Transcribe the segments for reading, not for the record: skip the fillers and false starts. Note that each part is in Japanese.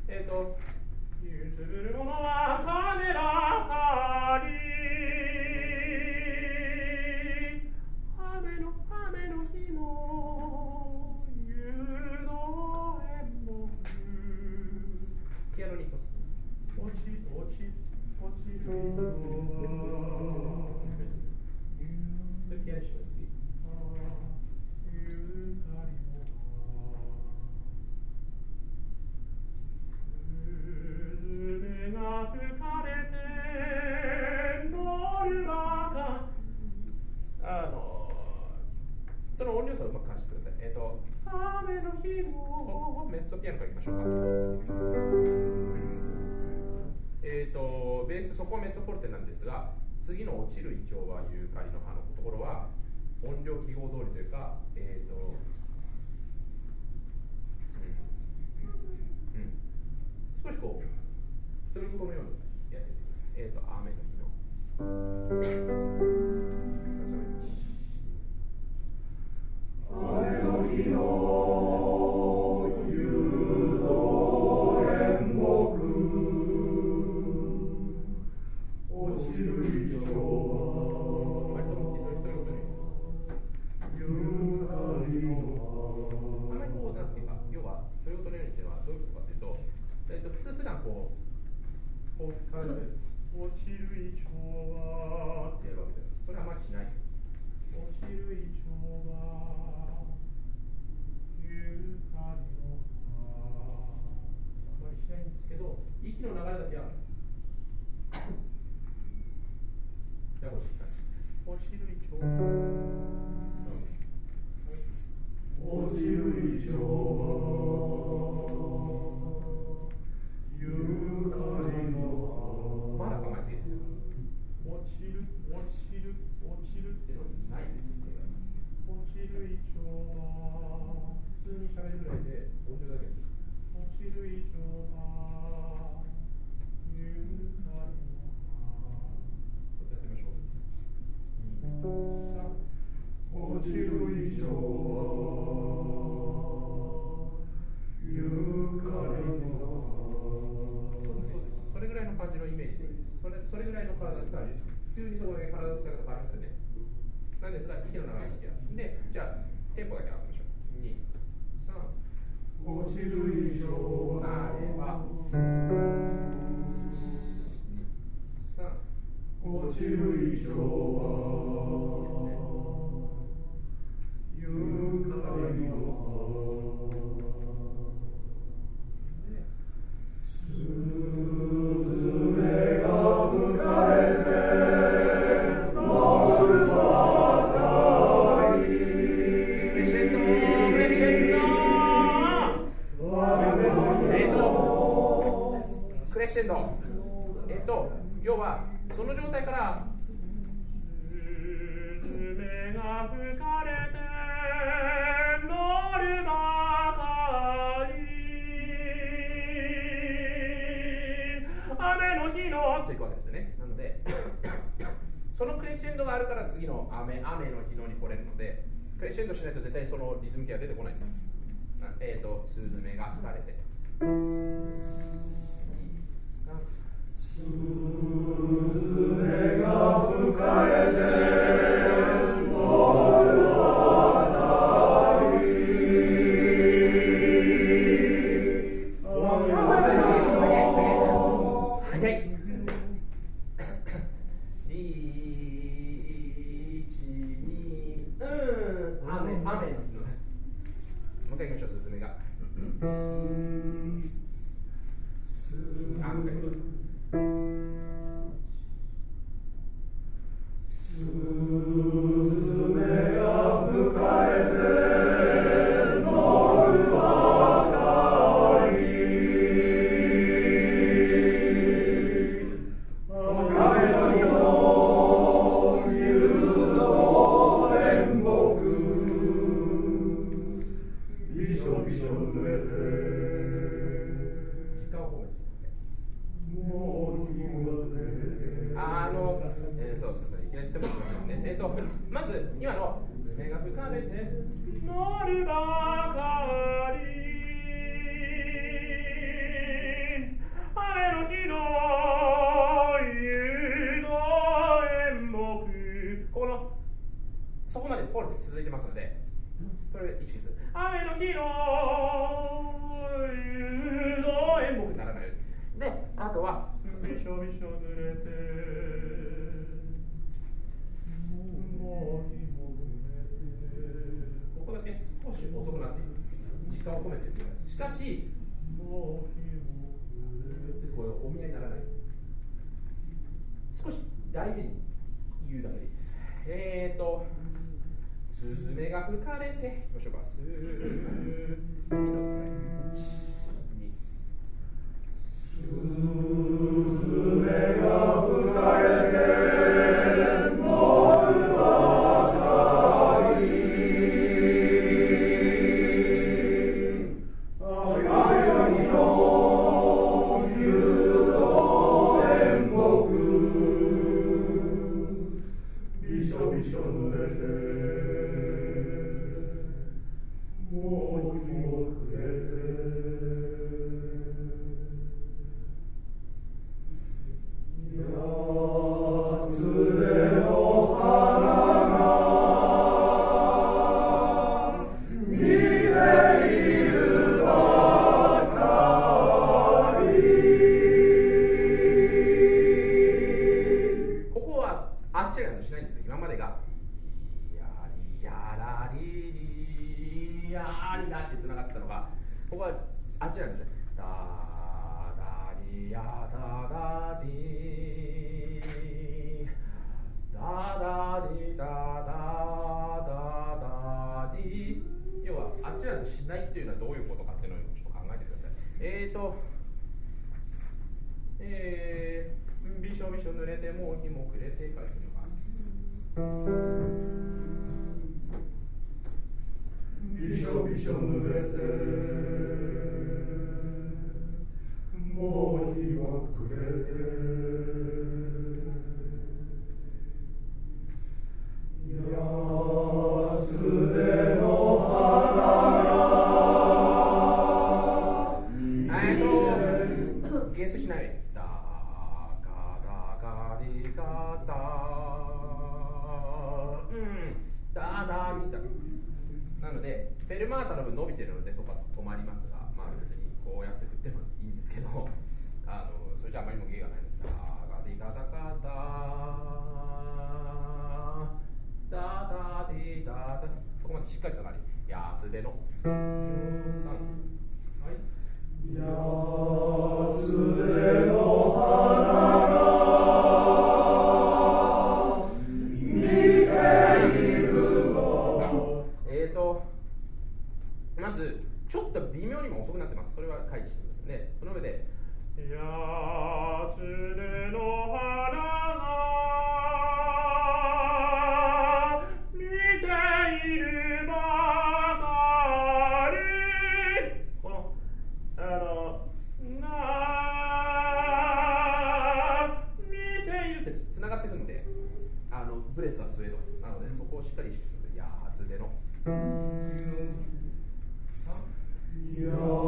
ゆずるものは風らかり雨の日も誘導演目ピアノに行きます落ちるでピアノしますその音量差をうまく感じてください。雨の日もメッソピアノからいきましょうか。ベースそこはメッソフォルテなんですが、次の落ちるイチョウはユーカリの葉のところは音量記号通りというか、少しこう独り言のようにやってみます。雨の日の雨の日の誘導演目落ちるイチョウはゆかりのあまりこうなんていうか、要は独り言のようにっていうのはどういうことかというと、普段こう聞かれる落ちるイチョウはってやるわけです。それはあまりしない。落ちるイチョウはあまりしないんですけど、息の流れだけは落ちるイチョウ落ちるイチョウはゆかりのまだ構えすぎです。落ちるっていうのはないです。落ちるイチョウは普通に喋るぐらいで音量だけです。落ちるイチョウはゆかりの葉ちょっとやってみましょう。 落ちるイチョウはゆかりのそれぐらいの感じのイメージでいいです。それぐらいの体使いです。急にそこだけ体の使い方変わりますよね。なんですが、息の流れだけは。で、じゃあ、テンポだけ合わせましょう。2、3。 落ちるイチョウはあれば、2、3。 落ちるイチョウはゆかりのスズメが吹かれて乗るばかりクレッシェンドクレッシェンド要はその状態からスズメが吹かれて乗るばかり雨の日のといくわけですよね。なのでそのクレッシェンドがあるから次の雨の日のに来れるので、クレッシェンドしないと絶対そのリズム系が出てこないんです。スズメが吹かれてスズメが吹かれて乗るばかり早い雨の日のもう一回いきましょう。スズメがもう一回いきましょう。 これ意識する。雨の日の夕の演目にならないように。で、あとはびしょびしょ濡れてもう日も暮れて、ここだけ少し遅くなっています。時間を込めて言ってます。しかしもう日も暮れて、これお見合いにならない。少し大事に言うだけでいいです。スズメが吹かれて、いきましょうか。スズメが吹かれてのるばかり、赤いの夕の演目、びしょびしょ濡れてもう日も暮れて、安れの花が見ているばかり。 ここはあっちらのしないんですよ。今までがやりやらりりやりだってつながったのが、ここはあっちらのしない。だだりやだだりだだりだだだだり。要はあっちらのしないっていうのはどういうことかっていうのをちょっと考えてください。びしょびしょ濡れてもう日も暮れてからいくのか。 びしょびしょ濡れてもう日も暮れて、安手の花がゲスしない。だがだがりがだだだみたいな。なのでフェルマータの分伸びてるのでそこは止まりますが、まあ別にこうやって振ってもいいんですけど、それじゃあまりにも芸がないので、だがりがだがだだだりだだ、そこまでしっかりつながり、やつでの3、はい。 安手の花が見ているば。 まずちょっと微妙にも遅くなってます。それは回避してますね。その上でやつでの花が見ているばかり、この見ているってつながってくるので、ブレスはスウェードなので、そこをしっかり意識する。やつでの安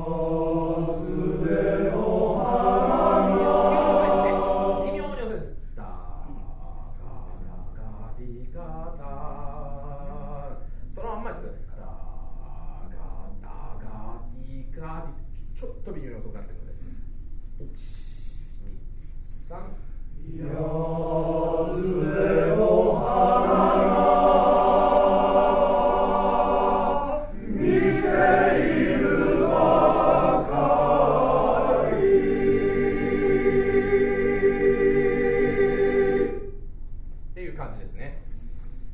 手の花が微妙に遅いです。だががりがだ、そのまんまやってください。だがりがり、ちょっと微妙に遅くなってるので、1、2、3。 安手の花が見ているばかりっていう感じですね。